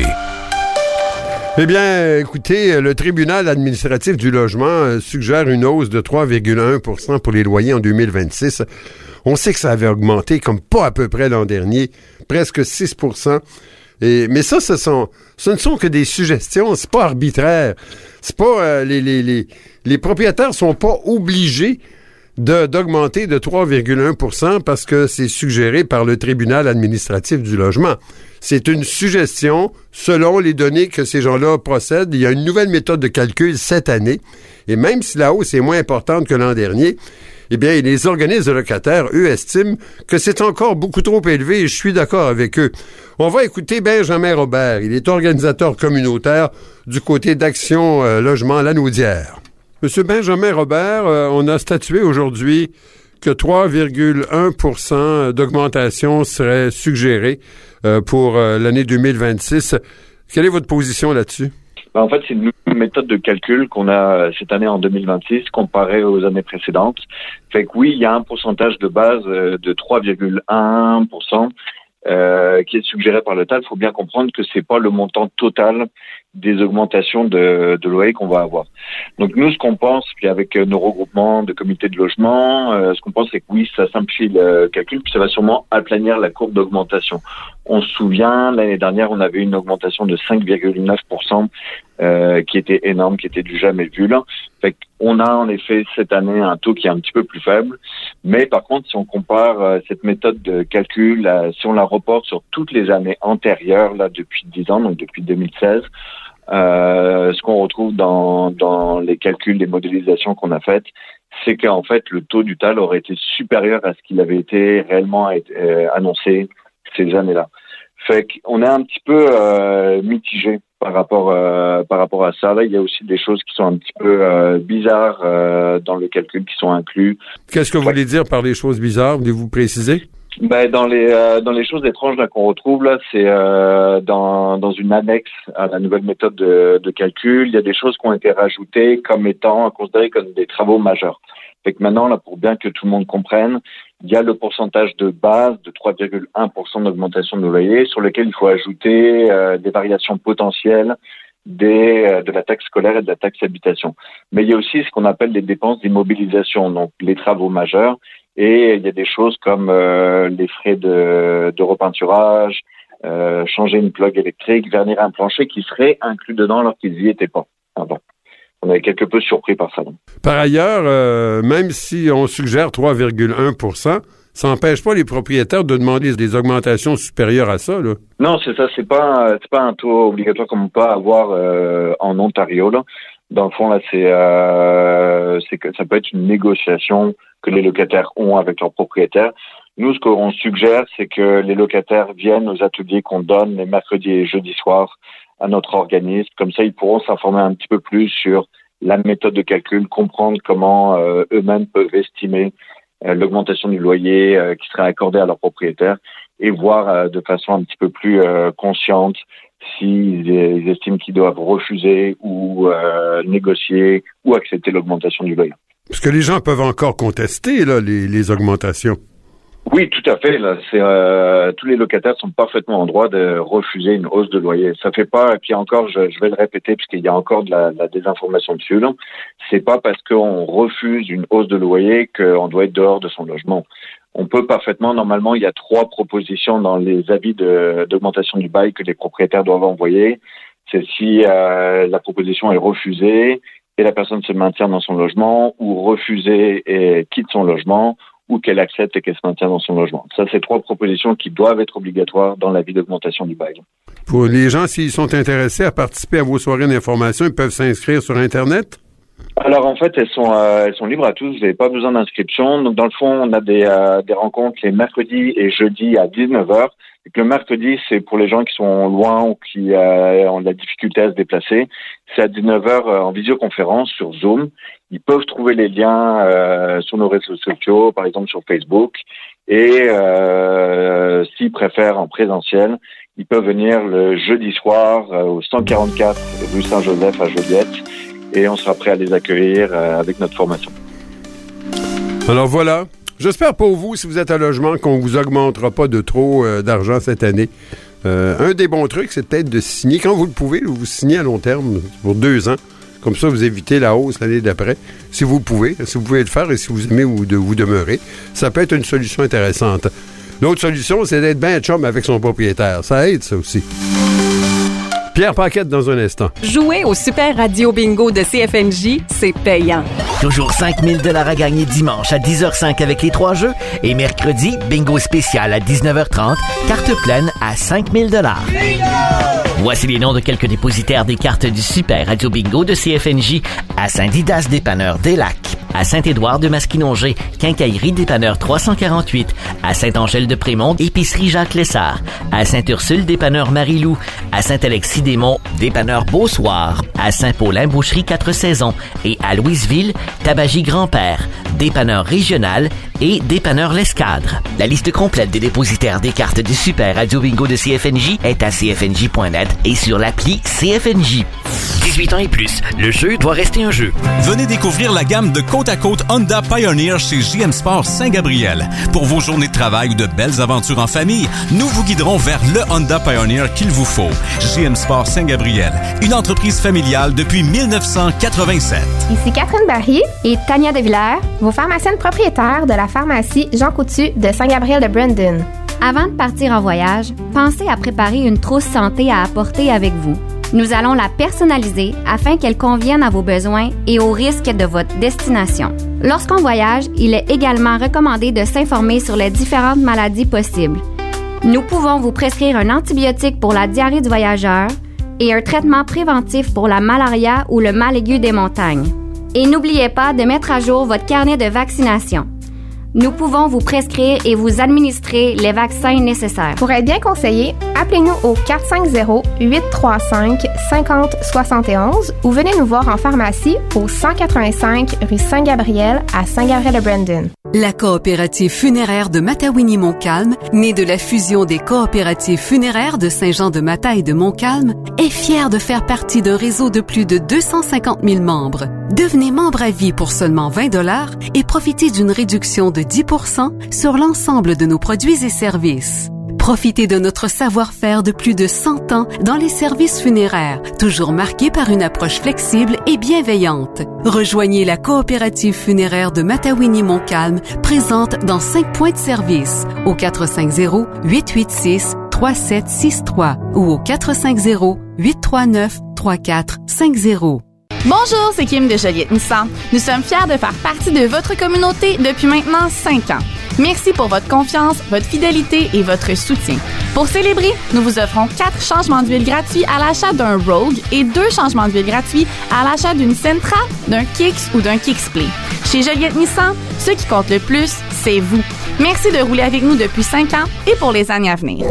Eh bien, écoutez, le tribunal administratif du logement euh, suggère une hausse de trois virgule un pour cent pour les loyers en deux mille vingt-six. On sait que ça avait augmenté comme pas à peu près l'an dernier, presque six pour cent. Et, mais ça, ce sont, ce ne sont que des suggestions, c'est pas arbitraire. C'est pas euh, les, les, les, les propriétaires sont pas obligés de, d'augmenter de trois virgule un pour cent parce que c'est suggéré par le tribunal administratif du logement. C'est une suggestion selon les données que ces gens-là procèdent. Il y a une nouvelle méthode de calcul cette année. Et même si la hausse est moins importante que l'an dernier, eh bien, les organismes de locataires, eux, estiment que c'est encore beaucoup trop élevé et je suis d'accord avec eux. On va écouter Benjamin Robert. Il est organisateur communautaire du côté d'Action euh, Logement Lanaudière. Monsieur Benjamin Robert, euh, on a statué aujourd'hui que trois virgule un pour cent d'augmentation serait suggérée euh, pour euh, l'année deux mille vingt-six. Quelle est votre position là-dessus?
Ben, en fait, c'est une méthode de calcul qu'on a cette année en deux mille vingt-six comparée aux années précédentes. Fait que oui, il y a un pourcentage de base euh, de trois virgule un pour cent euh, qui est suggéré par le T A L. Il faut bien comprendre que c'est pas le montant total des augmentations de, de loyer qu'on va avoir. Donc nous, ce qu'on pense, puis avec nos regroupements de comités de logement, euh, ce qu'on pense, c'est que oui, ça simplifie le calcul, puis ça va sûrement aplanir la courbe d'augmentation. On se souvient, l'année dernière, on avait une augmentation de cinq virgule neuf pour cent euh, qui était énorme, qui était du jamais vu là. Fait qu'on a en effet cette année un taux qui est un petit peu plus faible, mais par contre, si on compare euh, cette méthode de calcul, euh, si on la reporte sur toutes les années antérieures, là depuis dix ans, donc depuis deux mille seize, Euh, ce qu'on retrouve dans, dans les calculs, les modélisations qu'on a faites, c'est qu'en fait, le taux du T A L aurait été supérieur à ce qu'il avait été réellement euh, annoncé ces années-là. Fait qu'on est un petit peu euh, mitigé par rapport euh, par rapport à ça. Là, il y a aussi des choses qui sont un petit peu euh, bizarres euh, dans le calcul qui sont inclus.
Qu'est-ce que vous ouais. voulez dire par les choses bizarres? Voulez-vous préciser?
Ben dans les euh, dans les choses étranges là qu'on retrouve là, c'est euh, dans dans une annexe à la nouvelle méthode de, de calcul, il y a des choses qui ont été rajoutées comme étant considérées comme des travaux majeurs. Fait que maintenant là, pour bien que tout le monde comprenne, il y a le pourcentage de base de trois virgule un pour cent d'augmentation de loyer sur lequel il faut ajouter euh, des variations potentielles des euh, de la taxe scolaire et de la taxe habitation. Mais il y a aussi ce qu'on appelle les dépenses d'immobilisation, donc les travaux majeurs. Et il y a des choses comme euh, les frais de, de repeinturage, euh, changer une plug électrique, vernir un plancher qui seraient inclus dedans alors qu'ils n'y étaient pas. Ah bon. On est quelque peu surpris par ça. Donc.
Par ailleurs, euh, même si on suggère trois virgule un pour cent, ça n'empêche pas les propriétaires de demander des augmentations supérieures à ça, là.
Non, c'est ça. C'est pas c'est pas un taux obligatoire comme on peut avoir euh, en Ontario, là. Dans le fond, là, c'est euh, c'est que ça peut être une négociation que les locataires ont avec leurs propriétaires. Nous, ce qu'on suggère, c'est que les locataires viennent aux ateliers qu'on donne les mercredis et jeudis soirs à notre organisme. Comme ça, ils pourront s'informer un petit peu plus sur la méthode de calcul, comprendre comment euh, eux-mêmes peuvent estimer euh, l'augmentation du loyer euh, qui sera accordée à leurs propriétaires et voir euh, de façon un petit peu plus euh, consciente s'ils ils estiment qu'ils doivent refuser ou euh, négocier ou accepter l'augmentation du loyer.
Parce que les gens peuvent encore contester là, les, les augmentations.
Oui, tout à fait. Là, c'est euh, tous les locataires sont parfaitement en droit de refuser une hausse de loyer. Ça fait pas. Et puis encore, je, je vais le répéter parce qu'il y a encore de la, de la désinformation dessus. Là. C'est pas parce qu'on refuse une hausse de loyer qu'on doit être dehors de son logement. On peut parfaitement. Normalement, il y a trois propositions dans les avis de, d'augmentation du bail que les propriétaires doivent envoyer. C'est si euh, la proposition est refusée et la personne se maintient dans son logement, ou refusée et quitte son logement, ou qu'elle accepte et qu'elle se maintient dans son logement. Ça, c'est trois propositions qui doivent être obligatoires dans l'avis d'augmentation du bail.
Pour les gens, s'ils sont intéressés à participer à vos soirées d'information, ils peuvent s'inscrire sur Internet?
Alors en fait, elles sont euh, elles sont libres à tous. Vous n'avez pas besoin d'inscription. Donc dans le fond, on a des euh, des rencontres les mercredis et jeudis à dix-neuf heures. Et que le mercredi, c'est pour les gens qui sont loin ou qui euh, ont de la difficulté à se déplacer. C'est à dix-neuf heures euh, en visioconférence sur Zoom. Ils peuvent trouver les liens euh, sur nos réseaux sociaux, par exemple sur Facebook. Et euh, s'ils préfèrent en présentiel, ils peuvent venir le jeudi soir euh, au cent quarante-quatre rue Saint-Joseph à Joliette. Et on sera prêt à les accueillir euh, avec notre formation.
Alors voilà. J'espère pour vous, si vous êtes à logement, qu'on vous augmentera pas de trop euh, d'argent cette année. Euh, un des bons trucs, c'est peut-être de signer, quand vous le pouvez, vous signez à long terme pour deux ans. Comme ça, vous évitez la hausse l'année d'après. Si vous pouvez, si vous pouvez le faire et si vous aimez vous, de vous demeurer, ça peut être une solution intéressante. L'autre solution, c'est d'être bien chum avec son propriétaire. Ça aide, ça aussi. Pierre Paquette dans un instant.
Jouer au Super Radio Bingo de C F N J, c'est payant.
Toujours cinq mille dollars à gagner dimanche à dix heures cinq avec les trois jeux et mercredi, bingo spécial à dix-neuf heures trente, carte pleine à cinq mille dollars. Voici les noms de quelques dépositaires des cartes du Super Radio Bingo de C F N J à Saint-Didas Dépanneur des Lacs, à Saint-Édouard de Masquinongé, Quincaillerie Dépanneur trois cent quarante-huit, à Saint-Angèle-de-Prémont, Épicerie Jacques Lessard, à Saint-Ursule Dépanneur Marie-Lou, à Saint-Alexis-des-Monts, Dépanneur Beausoir, à Saint-Paulin Boucherie Quatre Saisons et à Louisville, Tabagie Grand-Père, Dépanneur Régional et Dépanneur L'Escadre. La liste complète des dépositaires des cartes du Super Radio Bingo de C F N J est à c f n j point net et sur l'appli C F N J. dix-huit ans et plus, le jeu doit rester un jeu.
Venez découvrir la gamme de côte à côte Honda Pioneer chez J M Sport Saint-Gabriel. Pour vos journées de travail ou de belles aventures en famille, nous vous guiderons vers le Honda Pioneer qu'il vous faut. J M Sport Saint-Gabriel, une entreprise familiale depuis dix-neuf cent quatre-vingt-sept.
Ici Catherine Barry et Tania Devillers, vos pharmaciennes propriétaires de la pharmacie Jean Coutu de Saint-Gabriel de Brandon.
Avant de partir en voyage, pensez à préparer une trousse santé à apporter avec vous. Nous allons la personnaliser afin qu'elle convienne à vos besoins et aux risques de votre destination. Lorsqu'on voyage, il est également recommandé de s'informer sur les différentes maladies possibles. Nous pouvons vous prescrire un antibiotique pour la diarrhée du voyageur et un traitement préventif pour la malaria ou le mal aigu des montagnes. Et n'oubliez pas de mettre à jour votre carnet de vaccination. Nous pouvons vous prescrire et vous administrer les vaccins nécessaires.
Pour être bien conseillé, appelez-nous au quatre cinq zéro, huit trois cinq, cinq zéro sept un ou venez nous voir en pharmacie au cent quatre-vingt-cinq rue Saint-Gabriel à Saint-Gabriel-de-Brandon.
La coopérative funéraire de Matawini-Montcalm, née de la fusion des coopératives funéraires de Saint-Jean-de-Mata et de Montcalm, est fière de faire partie d'un réseau de plus de deux cent cinquante mille membres. Devenez membre à vie pour seulement vingt dollars et profitez d'une réduction de dix pour cent sur l'ensemble de nos produits et services. Profitez de notre savoir-faire de plus de cent ans dans les services funéraires, toujours marqués par une approche flexible et bienveillante. Rejoignez la coopérative funéraire de Matawini-Montcalm, présente dans cinq points de service, au quatre cinq zéro, huit huit six, trois sept six trois ou au quatre cinq zéro, huit trois neuf, trois quatre cinq zéro.
Bonjour, c'est Kim de Joliette Nissan. Nous sommes fiers de faire partie de votre communauté depuis maintenant cinq ans. Merci pour votre confiance, votre fidélité et votre soutien. Pour célébrer, nous vous offrons quatre changements d'huile gratuits à l'achat d'un Rogue et deux changements d'huile gratuits à l'achat d'une Sentra, d'un Kicks ou d'un Kicksplay. Chez Joliette Nissan, ce qui compte le plus, c'est vous. Merci de rouler avec nous depuis cinq ans et pour les années à venir.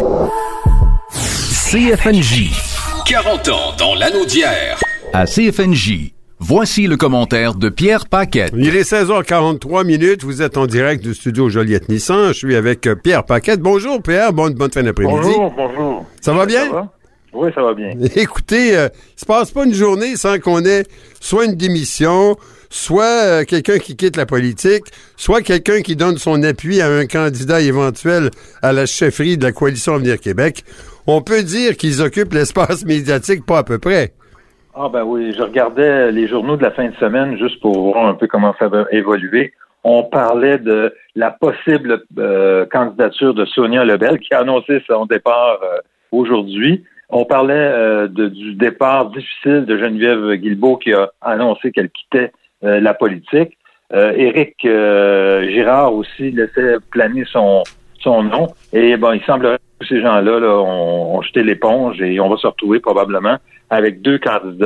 C F N J.
quarante ans dans l'anneau d'hier.
À C F N J. Voici le commentaire de Pierre Paquette.
Il est seize heures quarante-trois minutes. Vous êtes en direct du studio Joliette Nissan. Je suis avec Pierre Paquette. Bonjour Pierre, bonne, bonne fin d'après-midi.
Bonjour, bonjour.
Ça va bien?
Ça va? Oui, ça va bien.
Écoutez, euh, il se passe pas une journée sans qu'on ait soit une démission, soit euh, quelqu'un qui quitte la politique, soit quelqu'un qui donne son appui à un candidat éventuel à la chefferie de la Coalition Avenir Québec. On peut dire qu'ils occupent l'espace médiatique pas à peu près.
Ah ben oui, je regardais les journaux de la fin de semaine juste pour voir un peu comment ça va évoluer. On parlait de la possible euh, candidature de Sonia Lebel qui a annoncé son départ euh, aujourd'hui. On parlait euh, de, du départ difficile de Geneviève Guilbeault qui a annoncé qu'elle quittait euh, la politique. Euh, Éric euh, Girard aussi laissait planer son son nom. Et bon, il semblerait que ces gens-là là, ont, ont jeté l'éponge et on va se retrouver probablement avec deux candidats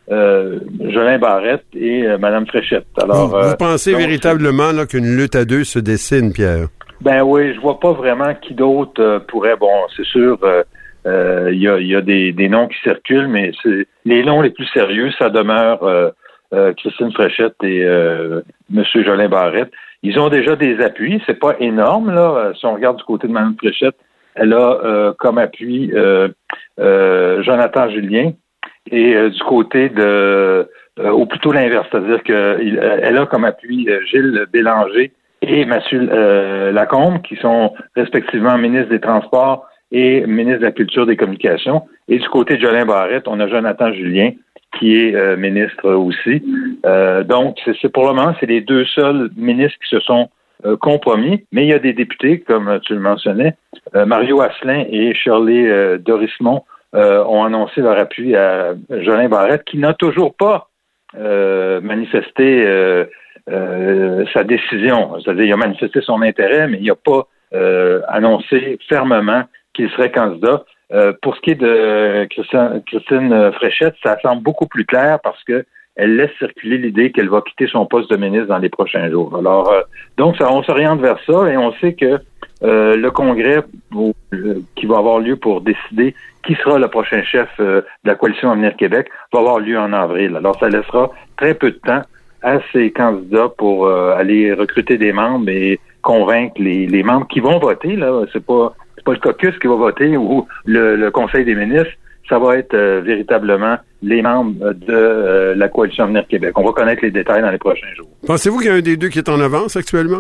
euh, Jolin Barrette et euh, Mme Fréchette. Alors,
vous,
euh,
vous pensez
donc,
véritablement là, qu'une lutte à deux se dessine, Pierre?
Ben oui, je vois pas vraiment qui d'autre euh, pourrait. Bon, c'est sûr, il euh, euh, y, a, y a des, des noms qui circulent, mais c'est, les noms les plus sérieux, ça demeure euh, euh, Christine Fréchette et euh, M. Jolin Barrette. Ils ont déjà des appuis, c'est pas énorme, là. Si on regarde du côté de Mme Fréchette, elle a euh, comme appui euh, euh, Jonathan Julien, et euh, du côté de, euh, ou plutôt l'inverse, c'est-à-dire qu'elle a comme appui euh, Gilles Bélanger et Mathieu euh, Lacombe, qui sont respectivement ministre des Transports et ministre de la Culture des Communications. Et du côté de Jolin Barrette, on a Jonathan Julien, qui est euh, ministre aussi. Euh, donc, c'est, c'est pour le moment, c'est les deux seuls ministres qui se sont euh, compromis, mais il y a des députés, comme tu le mentionnais, euh, Mario Asselin et Shirley euh, Dorismont euh, ont annoncé leur appui à Jolin Barrette, qui n'a toujours pas euh, manifesté euh, euh, sa décision. C'est-à-dire, il a manifesté son intérêt, mais il n'a pas euh, annoncé fermement qu'il serait candidat. Euh, pour ce qui est de Christine, Christine Fréchette, ça semble beaucoup plus clair parce que elle laisse circuler l'idée qu'elle va quitter son poste de ministre dans les prochains jours. Alors, euh, donc, ça, on s'oriente vers ça et on sait que euh, le congrès euh, qui va avoir lieu pour décider qui sera le prochain chef euh, de la coalition Avenir Québec va avoir lieu en avril. Alors, ça laissera très peu de temps à ces candidats pour euh, aller recruter des membres et convaincre les, les membres qui vont voter. Là, c'est pas c'est pas le caucus qui va voter ou le, le Conseil des ministres. Ça va être euh, véritablement les membres de euh, la coalition Avenir Québec. On va connaître les détails dans les prochains jours.
Pensez-vous qu'il y a un des deux qui est en avance actuellement?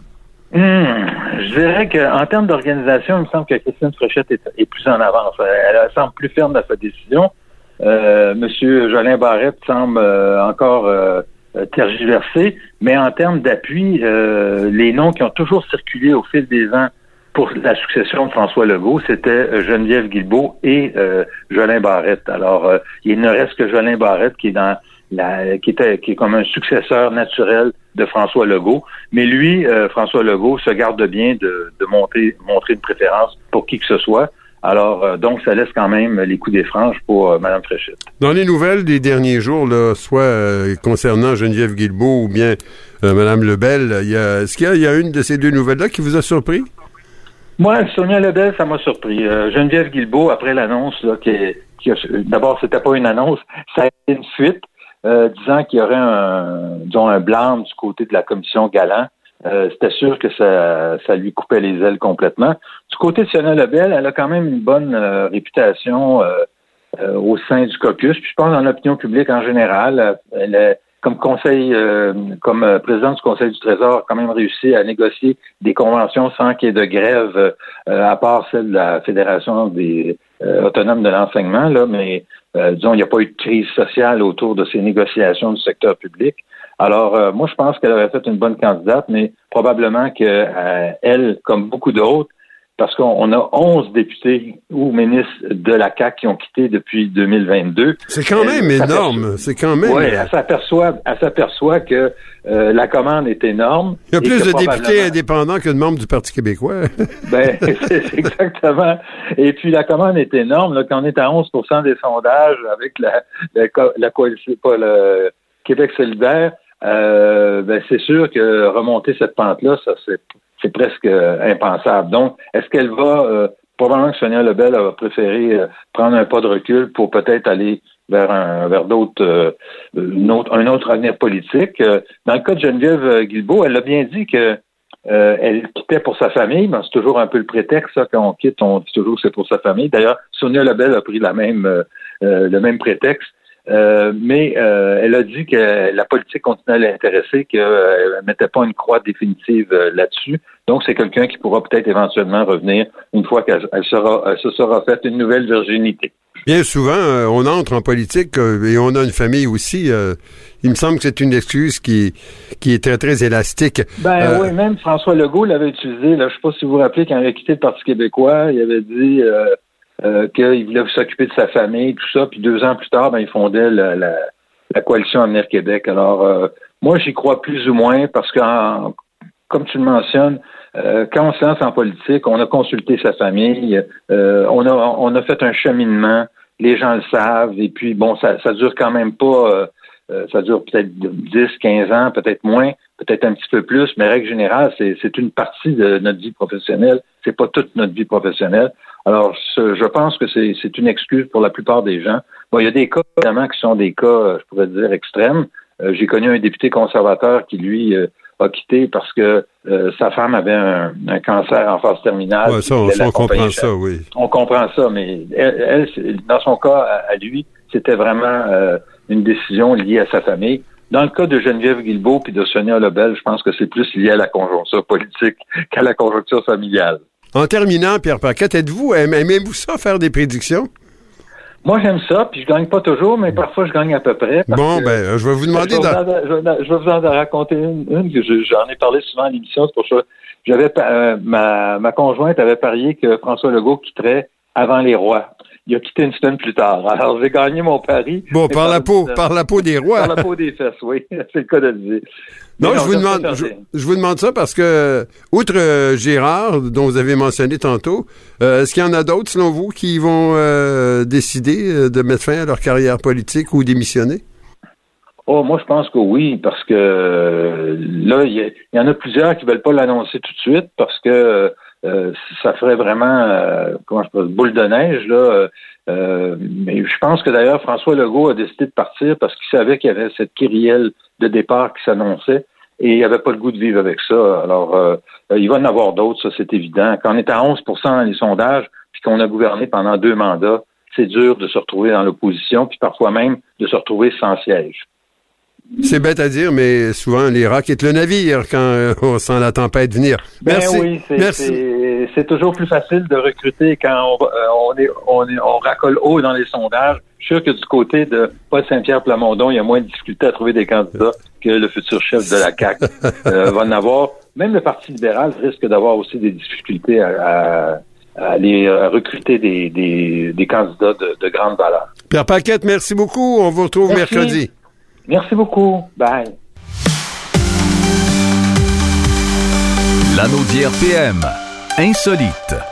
Hum, je dirais qu'en termes d'organisation, il me semble que Christine Fréchette est, est plus en avance. Elle, elle semble plus ferme dans sa décision. Euh, Monsieur Jolin Barrette semble euh, encore euh, tergiversé, mais en termes d'appui, euh, les noms qui ont toujours circulé au fil des ans pour la succession de François Legault, c'était Geneviève Guilbeault et euh, Jolin Barrette. Alors, euh, il ne reste que Jolin Barrette qui est dans la, qui était, qui est comme un successeur naturel de François Legault. Mais lui, euh, François Legault, se garde bien de, de montrer, montrer une préférence pour qui que ce soit. Alors, euh, donc, ça laisse quand même les coups des franges pour euh, Mme Fréchette.
Dans les nouvelles des derniers jours, là, soit euh, concernant Geneviève Guilbeault ou bien euh, Mme Lebel, il y a, est-ce qu'il y a, il y a une de ces deux nouvelles-là qui vous a surpris?
Moi, Sonia Lebel, ça m'a surpris. Euh, Geneviève Guilbeault, après l'annonce, là, qui, qui a, d'abord, c'était pas une annonce, ça a été une fuite, euh, disant qu'il y aurait un, disons, un blâme du côté de la commission Galland. Euh, c'était sûr que ça, ça lui coupait les ailes complètement. Du côté de Sonia Lebel, elle a quand même une bonne euh, réputation euh, euh, au sein du caucus. Puis je pense dans l'opinion publique en général, elle est comme conseil, euh, comme euh, président du Conseil du Trésor, a quand même réussi à négocier des conventions sans qu'il y ait de grève, euh, à part celle de la Fédération des euh, autonomes de l'enseignement, là, mais euh, disons, il n'y a pas eu de crise sociale autour de ces négociations du secteur public. Alors, euh, moi, je pense qu'elle aurait fait une bonne candidate, mais probablement que euh, elle, comme beaucoup d'autres, parce qu'on a onze députés ou ministres de la C A Q qui ont quitté depuis deux mille vingt-deux.
C'est quand même elle, énorme. C'est quand même.
Oui, elle s'aperçoit, elle s'aperçoit que euh, la commande est énorme.
Il y a plus de probablement... députés indépendants que de membres du Parti québécois.
Ben, c'est exactement. Et puis la commande est énorme. Là, quand on est à onze pour cent des sondages avec la, la, la coalition, pas le Québec solidaire, euh, ben c'est sûr que remonter cette pente-là, ça c'est. C'est presque euh, impensable. Donc, est-ce qu'elle va... Euh, probablement que Sonia Lebel a préféré euh, prendre un pas de recul pour peut-être aller vers un vers d'autres euh, une autre, un autre avenir politique. Euh, dans le cas de Geneviève Guilbeault, elle a bien dit que euh, elle quittait pour sa famille. Ben, c'est toujours un peu le prétexte, ça, quand on quitte, on dit toujours que c'est pour sa famille. D'ailleurs, Sonia Lebel a pris la même euh, le même prétexte. Euh, mais euh, elle a dit que la politique continuait à l'intéresser, qu'elle ne mettait pas une croix définitive euh, là-dessus. Donc, c'est quelqu'un qui pourra peut-être éventuellement revenir une fois qu'elle elle sera, elle se sera faite une nouvelle virginité.
Bien souvent, euh, on entre en politique euh, et on a une famille aussi. Euh, il me semble que c'est une excuse qui, qui est très, très élastique.
Ben euh, oui, même François Legault l'avait utilisé. Là, je ne sais pas si vous vous rappelez, quand il a quitté le Parti québécois, il avait dit... Euh, Euh, qu'il voulait s'occuper de sa famille, tout ça, puis deux ans plus tard, ben, il fondait la, la, la coalition Avenir Québec. Alors, euh, moi, j'y crois plus ou moins parce que, en, comme tu le mentionnes, euh, quand on se lance en politique, on a consulté sa famille, euh, on a on a fait un cheminement les gens le savent, et puis bon, ça, ça dure quand même pas, euh, ça dure peut-être dix, quinze ans, peut-être moins, peut-être un petit peu plus, mais règle générale, c'est, c'est une partie de notre vie professionnelle, c'est pas toute notre vie professionnelle. Alors, ce, je pense que c'est, c'est une excuse pour la plupart des gens. Bon, il y a des cas, évidemment, qui sont des cas, je pourrais dire, extrêmes. Euh, j'ai connu un député conservateur qui, lui, euh, a quitté parce que euh, sa femme avait un, un cancer en phase terminale.
Ouais, ça, on, ça, on comprend ça, oui.
On comprend ça, mais elle, elle dans son cas, à, à lui, c'était vraiment euh, une décision liée à sa famille. Dans le cas de Geneviève Guilbeault puis de Sonia Lebel, je pense que c'est plus lié à la conjoncture politique qu'à la conjoncture familiale.
En terminant, Pierre Paquette, êtes-vous, aimez-vous ça, faire des prédictions?
Moi, j'aime ça, puis je gagne pas toujours, mais parfois, je gagne à peu près.
Bon, que, ben, je vais vous demander...
Je vais, dans... vous, en, je vais vous en raconter une, une que je, j'en ai parlé souvent à l'émission, c'est pour ça. J'avais, euh, ma, ma conjointe avait parié que François Legault quitterait avant les rois. Il a quitté une semaine plus tard. Alors, j'ai gagné mon pari.
Bon, par la peau, de... par la peau des rois.
Par la peau des fesses, oui. C'est le cas de le dire.
Non, non, je vous demande, je, je vous demande ça parce que, outre euh, Gérard, dont vous avez mentionné tantôt, euh, est-ce qu'il y en a d'autres, selon vous, qui vont euh, décider euh, de mettre fin à leur carrière politique ou démissionner?
Oh, moi, je pense que oui, parce que euh, là, il y, y en a plusieurs qui veulent pas l'annoncer tout de suite parce que euh, ça ferait vraiment, euh, comment je peux dire, boule de neige, là. Euh, mais je pense que d'ailleurs, François Legault a décidé de partir parce qu'il savait qu'il y avait cette kyrielle de départ qui s'annonçait et il n'avait pas le goût de vivre avec ça. Alors, euh, il va en avoir d'autres, ça, c'est évident. Quand on est à onze pour cent dans les sondages puis qu'on a gouverné pendant deux mandats, c'est dur de se retrouver dans l'opposition puis parfois même de se retrouver sans siège.
C'est bête à dire, mais souvent, les rats quittent le navire quand euh, on sent la tempête venir. Merci.
Ben oui, c'est,
Merci.
C'est, c'est toujours plus facile de recruter quand on, euh, on, est, on, est, on racole haut dans les sondages. Je suis sûr que du côté de Paul Saint-Pierre Plamondon, il y a moins de difficultés à trouver des candidats que le futur chef de la C A Q euh, va en avoir. Même le Parti libéral risque d'avoir aussi des difficultés à, à, à aller à recruter des, des, des candidats de, de grande valeur.
Pierre Paquette, merci beaucoup. On vous retrouve merci. mercredi.
Merci beaucoup. Bye.
Lanaudière P M. Insolite.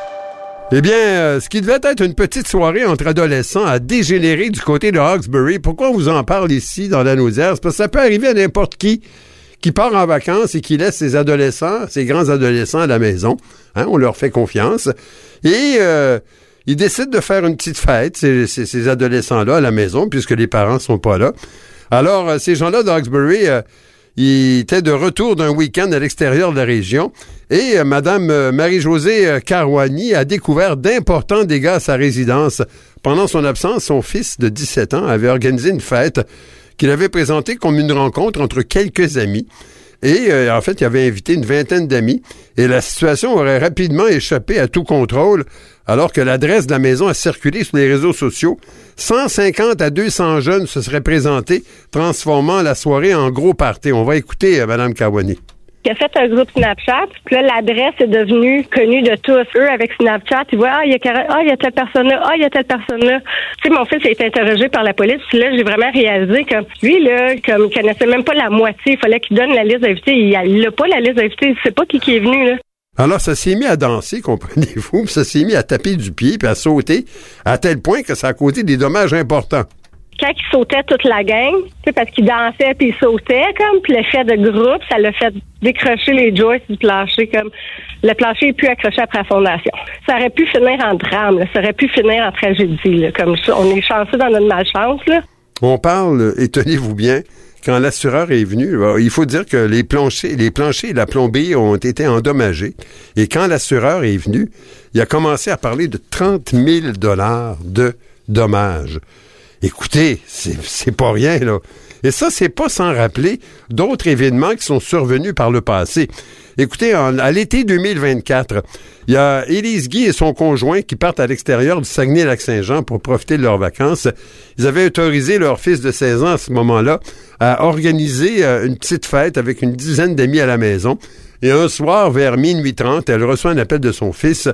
Eh bien, euh, ce qui devait être une petite soirée entre adolescents a dégénéré du côté de Hawkesbury. Pourquoi on vous en parle ici dans Lanaudière? C'est parce que ça peut arriver à n'importe qui qui part en vacances et qui laisse ses adolescents, ses grands adolescents à la maison. Hein, on leur fait confiance. Et euh, ils décident de faire une petite fête, ces, ces, ces adolescents-là, à la maison, puisque les parents sont pas là. Alors, euh, ces gens-là d'Hawkesbury, euh, ils étaient de retour d'un week-end à l'extérieur de la région et euh, Mme euh, Marie-Josée euh, Carouani a découvert d'importants dégâts à sa résidence. Pendant son absence, son fils de dix-sept ans avait organisé une fête qu'il avait présentée comme une rencontre entre quelques amis. Et euh, en fait, il avait invité une vingtaine d'amis et la situation aurait rapidement échappé à tout contrôle alors que l'adresse de la maison a circulé sur les réseaux sociaux. cent cinquante à deux cents jeunes se seraient présentés, transformant la soirée en gros party. On va écouter euh, Mme Carouani.
Qui a fait un groupe Snapchat, puis là, l'adresse est devenue connue de tous. Eux, avec Snapchat, ils voient, ah, il y a, ah, il y a telle personne-là, ah, il y a telle personne-là. Tu sais, mon fils a été interrogé par la police, puis là, j'ai vraiment réalisé que lui, là, comme il connaissait même pas la moitié, il fallait qu'il donne la liste d'invités. Il n'a pas la liste d'invités, il sait pas qui, qui est venu, là.
Alors, ça s'est mis à danser, comprenez-vous, puis ça s'est mis à taper du pied, puis à sauter, à tel point que ça a causé des dommages importants.
Quand il sautait toute la gang, tu sais, parce qu'il dansait puis il sautait, comme, puis l'effet de groupe, ça l'a fait décrocher les joists du plancher, comme, le plancher est plus accroché après la fondation. Ça aurait pu finir en drame, là. Ça aurait pu finir en tragédie, là, comme ça. On est chanceux dans notre malchance, là.
On parle, et tenez-vous bien, quand l'assureur est venu, il faut dire que les planchers, les planchers et la plomberie ont été endommagés. Et quand l'assureur est venu, il a commencé à parler de trente mille dollars de dommages. Écoutez, c'est, c'est pas rien, là. Et ça, c'est pas sans rappeler d'autres événements qui sont survenus par le passé. Écoutez, en, à l'été deux mille vingt-quatre, il y a Élise Guy et son conjoint qui partent à l'extérieur du Saguenay-Lac-Saint-Jean pour profiter de leurs vacances. Ils avaient autorisé leur fils de seize ans à ce moment-là à organiser euh, une petite fête avec une dizaine d'amis à la maison. Et un soir, vers minuit trente, elle reçoit un appel de son fils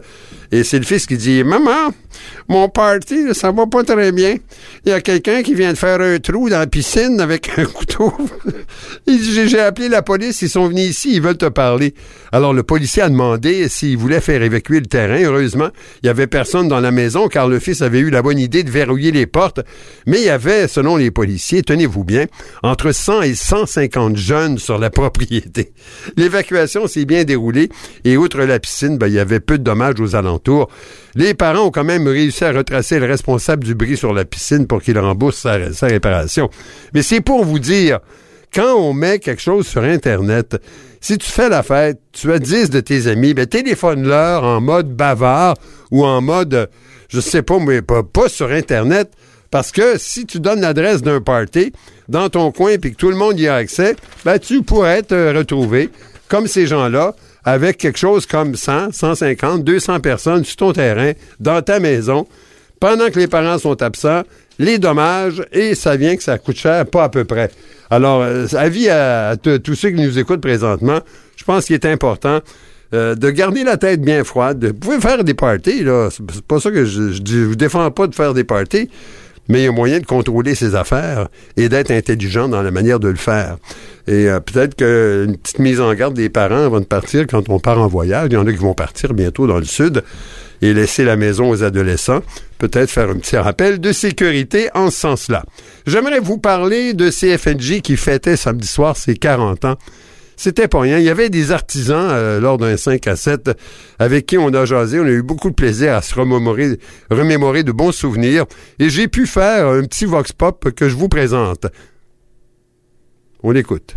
Et c'est le fils qui dit « Maman, mon party, là, ça va pas très bien. Il y a quelqu'un qui vient de faire un trou dans la piscine avec un couteau. » Il dit « J'ai, j'ai appelé la police, ils sont venus ici, ils veulent te parler. » Alors le policier a demandé s'il voulait faire évacuer le terrain. Heureusement, il y avait personne dans la maison car le fils avait eu la bonne idée de verrouiller les portes. Mais il y avait, selon les policiers, tenez-vous bien, entre cent et cent cinquante jeunes sur la propriété. L'évacuation s'est bien déroulée et outre la piscine, ben, il y avait peu de dommages aux alentours. Les parents ont quand même réussi à retracer le responsable du bris sur la piscine pour qu'il rembourse sa, sa réparation. Mais c'est pour vous dire, quand on met quelque chose sur Internet, si tu fais la fête, tu as dix de tes amis, ben téléphone-leur en mode bavard ou en mode, je sais pas, mais pas, pas sur Internet, parce que si tu donnes l'adresse d'un party dans ton coin et que tout le monde y a accès, ben tu pourrais te retrouver comme ces gens-là, avec quelque chose comme cent, cent cinquante, deux cents personnes sur ton terrain, dans ta maison, pendant que les parents sont absents, les dommages, et ça vient que ça coûte cher, pas à peu près. Alors, euh, avis à, à t- tous ceux qui nous écoutent présentement, je pense qu'il est important euh, de garder la tête bien froide. Vous pouvez faire des parties, là, c'est, c'est pas ça que je, je, je vous défends pas de faire des parties, mais il y a moyen de contrôler ses affaires et d'être intelligent dans la manière de le faire. Et euh, peut-être qu'une petite mise en garde des parents avant de partir quand on part en voyage. Il y en a qui vont partir bientôt dans le sud et laisser la maison aux adolescents. Peut-être faire un petit rappel de sécurité en ce sens-là. J'aimerais vous parler de C F N J qui fêtait samedi soir ses quarante ans. C'était pas rien. Il y avait des artisans euh, lors d'un cinq à sept avec qui on a jasé. On a eu beaucoup de plaisir à se remémorer, remémorer de bons souvenirs. Et j'ai pu faire un petit vox pop que je vous présente. On l'écoute.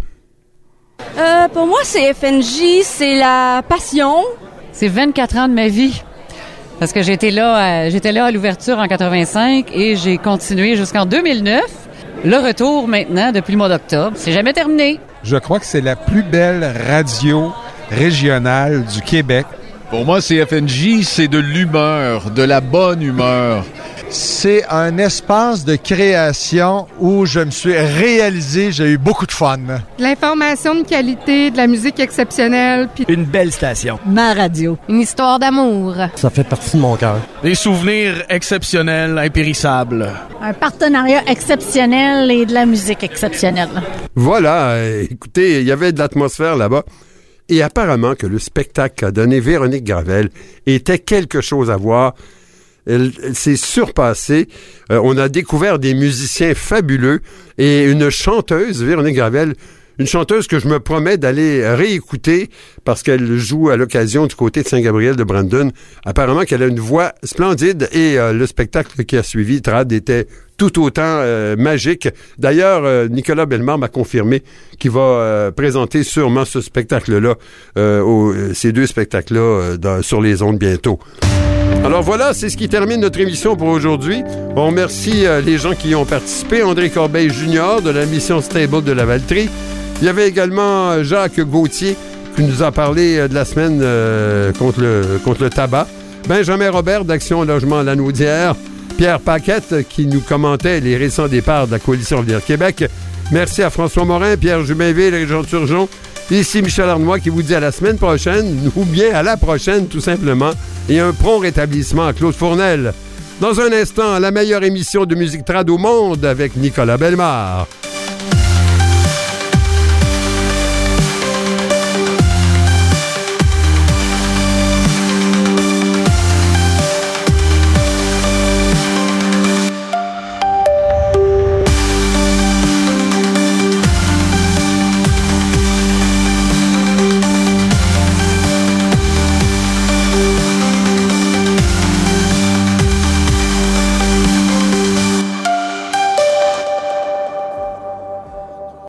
Euh, pour moi, C F N J, c'est la passion.
C'est vingt-quatre ans de ma vie. Parce que j'étais là, à, j'étais là à l'ouverture en quatre-vingt-cinq et j'ai continué jusqu'en deux mille neuf. Le retour maintenant depuis le mois d'octobre. C'est jamais terminé.
Je crois que c'est la plus belle radio régionale du Québec.
Pour moi, C F N J, c'est de l'humeur, de la bonne humeur.
C'est un espace de création où je me suis réalisé, j'ai eu beaucoup de fun.
L'information de qualité, de la musique exceptionnelle. Puis
une belle station.
Ma radio. Une histoire d'amour.
Ça fait partie de mon cœur.
Des souvenirs exceptionnels, impérissables.
Un partenariat exceptionnel et de la musique exceptionnelle.
Voilà, euh, écoutez, il y avait de l'atmosphère là-bas. Et apparemment que le spectacle qu'a donné Véronique Gravel était quelque chose à voir. Elle, elle s'est surpassée. Euh, on a découvert des musiciens fabuleux et une chanteuse, Véronique Gravel, une chanteuse que je me promets d'aller réécouter parce qu'elle joue à l'occasion du côté de Saint-Gabriel de Brandon. Apparemment qu'elle a une voix splendide et euh, le spectacle qui a suivi, Trad, était tout autant euh, magique. D'ailleurs, euh, Nicolas Bellemare m'a confirmé qu'il va euh, présenter sûrement ce spectacle-là, euh, au, ces deux spectacles-là euh, dans, sur les ondes bientôt. Alors voilà, c'est ce qui termine notre émission pour aujourd'hui. On remercie euh, les gens qui y ont participé. André Corbeil junior de la mission Stable de la Valtrie. Il y avait également Jacques Gauthier qui nous a parlé euh, de la semaine euh, contre, le, contre le tabac. Benjamin Robert d'Action Logement Lanaudière. Pierre Paquette qui nous commentait les récents départs de la Coalition Avenir Québec. Merci à François Morin, Pierre Jubainville et Jean Turgeon. Ici Michel Arnois qui vous dit à la semaine prochaine, ou bien à la prochaine tout simplement, et un prompt rétablissement à Claude Fournel. Dans un instant, la meilleure émission de musique trad au monde avec Nicolas Bellemare.